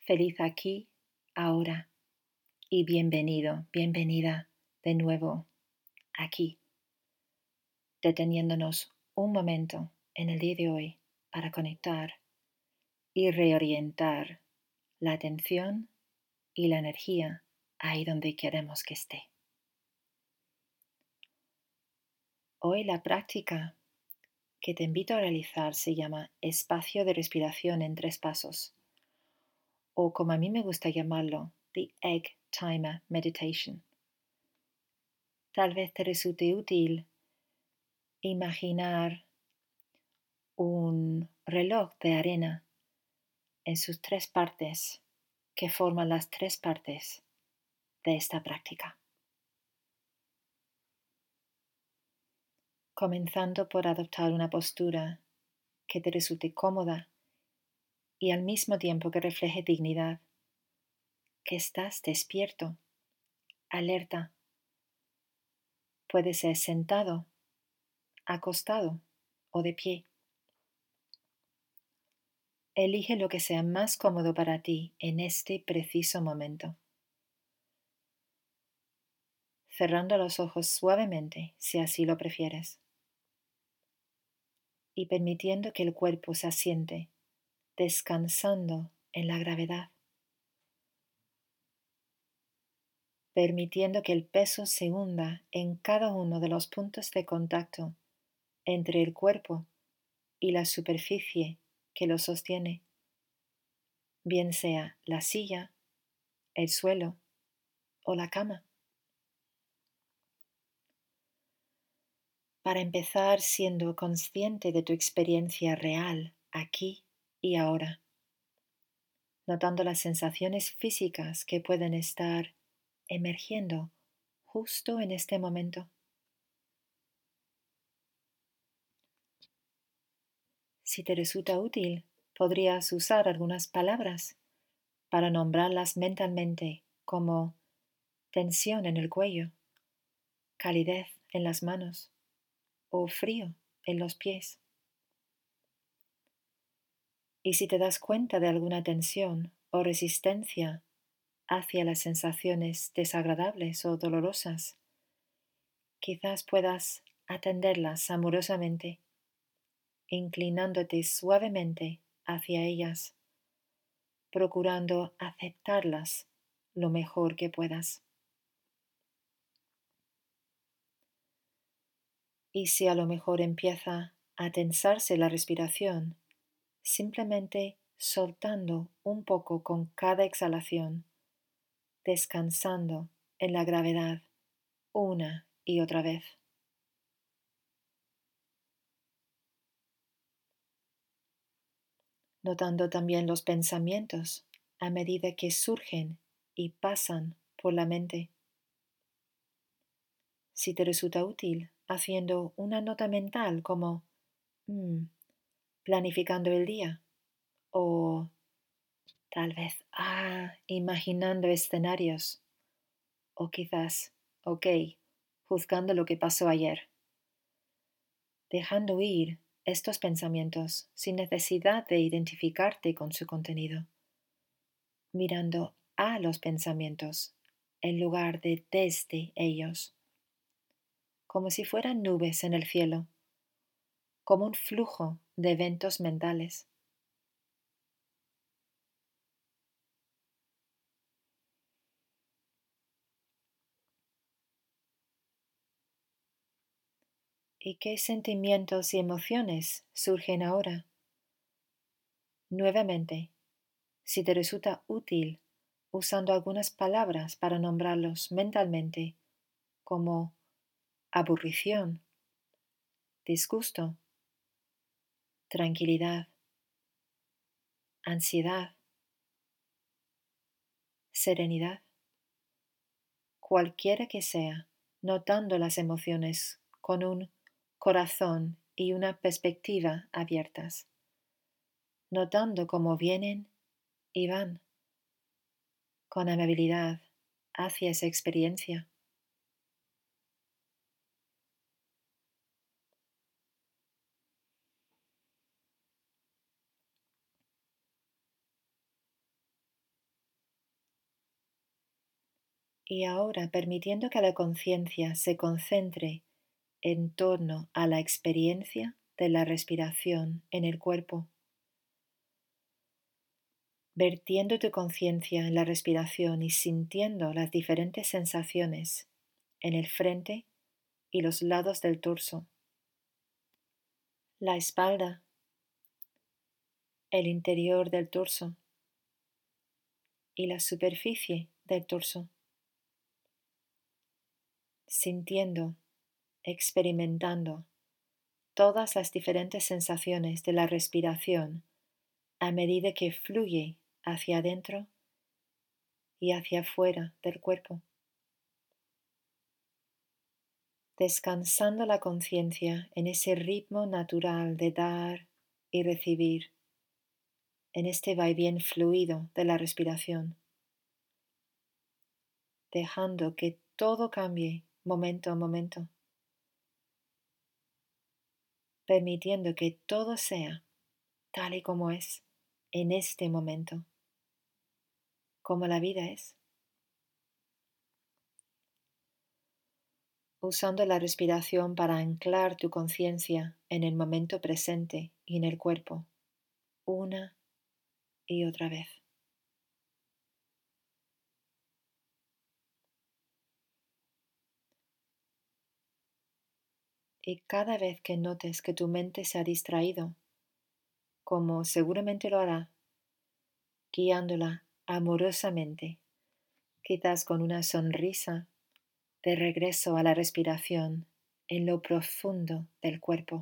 Feliz aquí, ahora y bienvenido, bienvenida de nuevo aquí, deteniéndonos un momento en el día de hoy para conectar y reorientar la atención y la energía ahí donde queremos que esté. Hoy la práctica que te invito a realizar se llama espacio de respiración en 3 pasos, o como a mí me gusta llamarlo, The Egg Timer Meditation. Tal vez te resulte útil imaginar un reloj de arena en sus 3 partes que forman las 3 partes de esta práctica. Comenzando por adoptar una postura que te resulte cómoda y al mismo tiempo que refleje dignidad, que estás despierto, alerta. Puede ser sentado, acostado o de pie. Elige lo que sea más cómodo para ti en este preciso momento. Cerrando los ojos suavemente si así lo prefieres. Y permitiendo que el cuerpo se asiente, descansando en la gravedad. Permitiendo que el peso se hunda en cada uno de los puntos de contacto entre el cuerpo y la superficie que lo sostiene, bien sea la silla, el suelo o la cama. Para empezar siendo consciente de tu experiencia real aquí y ahora, notando las sensaciones físicas que pueden estar emergiendo justo en este momento. Si te resulta útil, podrías usar algunas palabras para nombrarlas mentalmente como tensión en el cuello, calidez en las manos o frío en los pies. Y si te das cuenta de alguna tensión o resistencia hacia las sensaciones desagradables o dolorosas, quizás puedas atenderlas amorosamente, inclinándote suavemente hacia ellas, procurando aceptarlas lo mejor que puedas. Y si a lo mejor empieza a tensarse la respiración, simplemente soltando un poco con cada exhalación, descansando en la gravedad una y otra vez. Notando también los pensamientos a medida que surgen y pasan por la mente. Si te resulta útil, haciendo una nota mental como planificando el día o tal vez imaginando escenarios o quizás, juzgando lo que pasó ayer. Dejando ir estos pensamientos sin necesidad de identificarte con su contenido. Mirando a los pensamientos en lugar de desde ellos, como si fueran nubes en el cielo, como un flujo de eventos mentales. ¿Y qué sentimientos y emociones surgen ahora? Nuevamente, si te resulta útil, usando algunas palabras para nombrarlos mentalmente, como aburrición, disgusto, tranquilidad, ansiedad, serenidad, cualquiera que sea, notando las emociones con un corazón y una perspectiva abiertas, notando cómo vienen y van con amabilidad hacia esa experiencia. Y ahora permitiendo que la conciencia se concentre en torno a la experiencia de la respiración en el cuerpo, vertiendo tu conciencia en la respiración y sintiendo las diferentes sensaciones en el frente y los lados del torso, la espalda, el interior del torso y la superficie del torso, sintiendo, experimentando todas las diferentes sensaciones de la respiración a medida que fluye hacia adentro y hacia afuera del cuerpo, descansando la conciencia en ese ritmo natural de dar y recibir, en este vaivén fluido de la respiración, dejando que todo cambie momento a momento, permitiendo que todo sea tal y como es en este momento, como la vida es, usando la respiración para anclar tu conciencia en el momento presente y en el cuerpo, una y otra vez. Y cada vez que notes que tu mente se ha distraído, como seguramente lo hará, guiándola amorosamente, quizás con una sonrisa, de regreso a la respiración en lo profundo del cuerpo.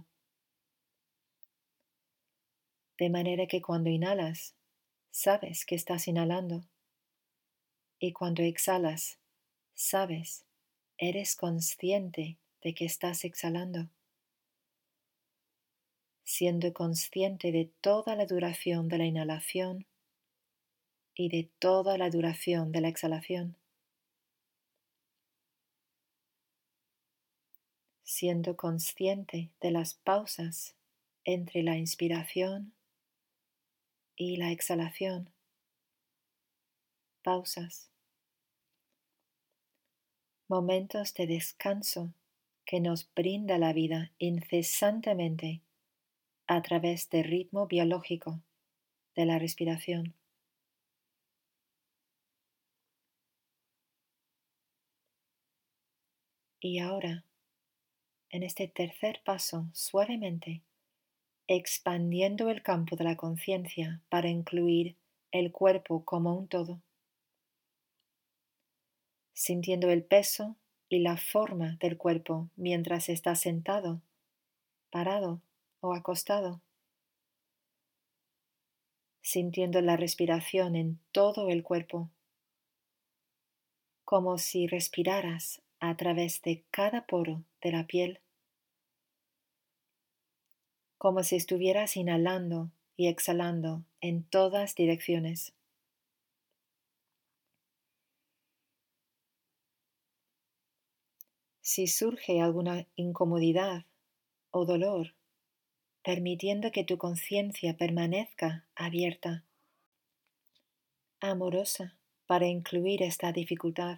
De manera que cuando inhalas, sabes que estás inhalando. Y cuando exhalas, sabes, eres consciente de que estás exhalando, siendo consciente de toda la duración de la inhalación y de toda la duración de la exhalación, siendo consciente de las pausas entre la inspiración y la exhalación, pausas, momentos de descanso que nos brinda la vida incesantemente a través del ritmo biológico de la respiración. Y ahora, en este tercer paso, suavemente, expandiendo el campo de la conciencia para incluir el cuerpo como un todo, sintiendo el peso y la forma del cuerpo mientras está sentado, parado o acostado, sintiendo la respiración en todo el cuerpo, como si respiraras a través de cada poro de la piel, como si estuvieras inhalando y exhalando en todas direcciones. Si surge alguna incomodidad o dolor, permitiendo que tu conciencia permanezca abierta, amorosa para incluir esta dificultad,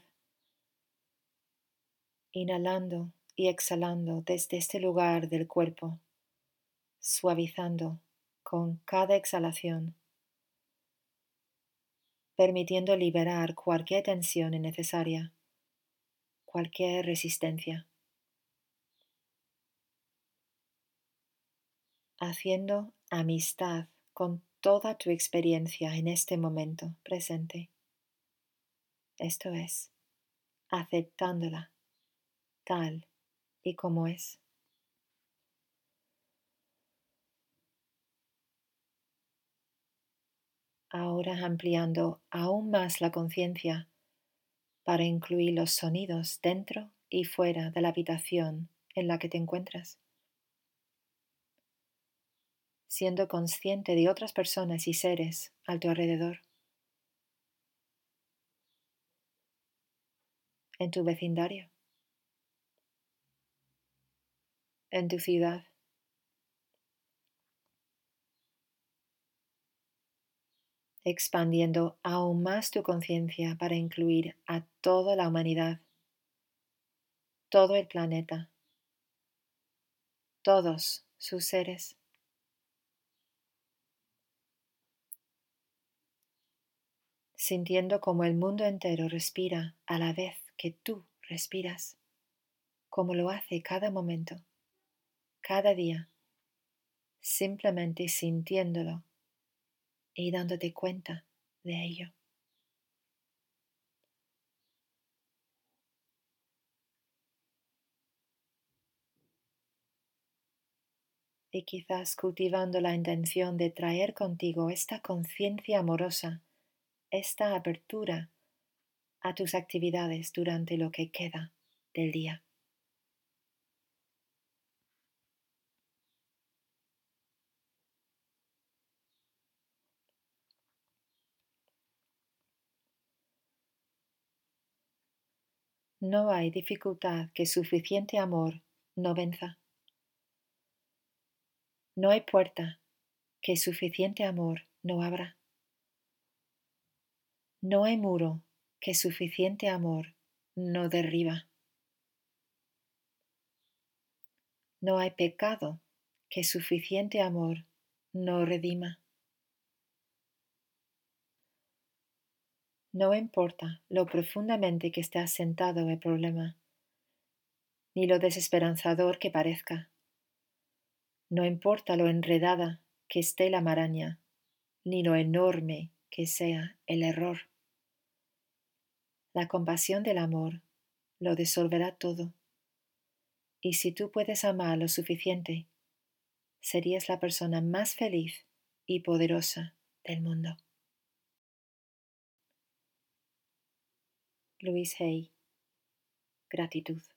inhalando y exhalando desde este lugar del cuerpo, suavizando con cada exhalación, permitiendo liberar cualquier tensión innecesaria, cualquier resistencia, haciendo amistad con toda tu experiencia en este momento presente. Esto es, aceptándola tal y como es. Ahora ampliando aún más la conciencia para incluir los sonidos dentro y fuera de la habitación en la que te encuentras, siendo consciente de otras personas y seres a tu alrededor, en tu vecindario, en tu ciudad, expandiendo aún más tu conciencia para incluir a toda la humanidad, todo el planeta, todos sus seres, sintiendo como el mundo entero respira a la vez que tú respiras, como lo hace cada momento, cada día, simplemente sintiéndolo y dándote cuenta de ello. Y quizás cultivando la intención de traer contigo esta conciencia amorosa, esta apertura a tus actividades durante lo que queda del día. No hay dificultad que suficiente amor no venza. No hay puerta que suficiente amor no abra. No hay muro que suficiente amor no derriba. No hay pecado que suficiente amor no redima. No importa lo profundamente que esté asentado el problema, ni lo desesperanzador que parezca. No importa lo enredada que esté la maraña, ni lo enorme que sea el error. La compasión del amor lo disolverá todo. Y si tú puedes amar lo suficiente, serías la persona más feliz y poderosa del mundo. Louise Hay. Gratitud.